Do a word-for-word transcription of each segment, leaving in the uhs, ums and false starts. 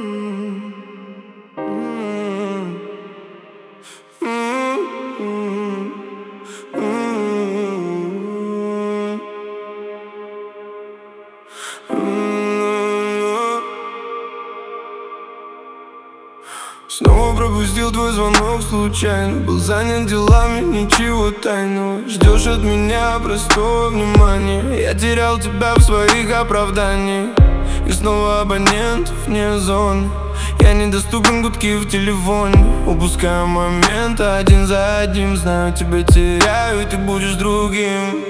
Снова пропустил твой звонок случайно. Был занят делами, ничего тайного. Ждешь от меня простого внимания. Я терял тебя в своих оправданиях. И снова абонент вне зоны. Я недоступен, гудки в телефоне. Упускаю моменты один за одним. Знаю, тебя теряю, и ты будешь другим.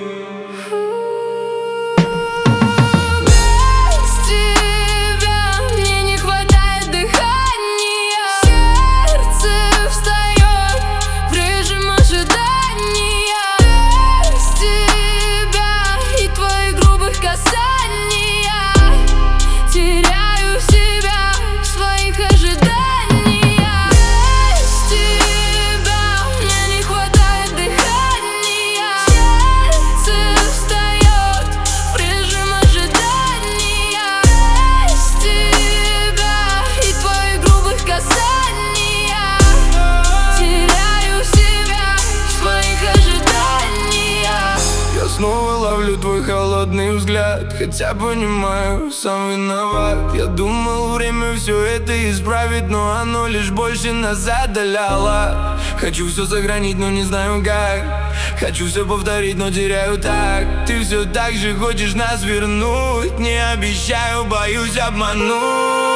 Снова ловлю твой холодный взгляд, хотя понимаю, сам виноват. Я думал, время все это исправит, но оно лишь больше нас отдаляло. Хочу все сохранить, но не знаю как. Хочу все повторить, но теряю так. Ты все так же хочешь нас вернуть. Не обещаю, боюсь обмануть.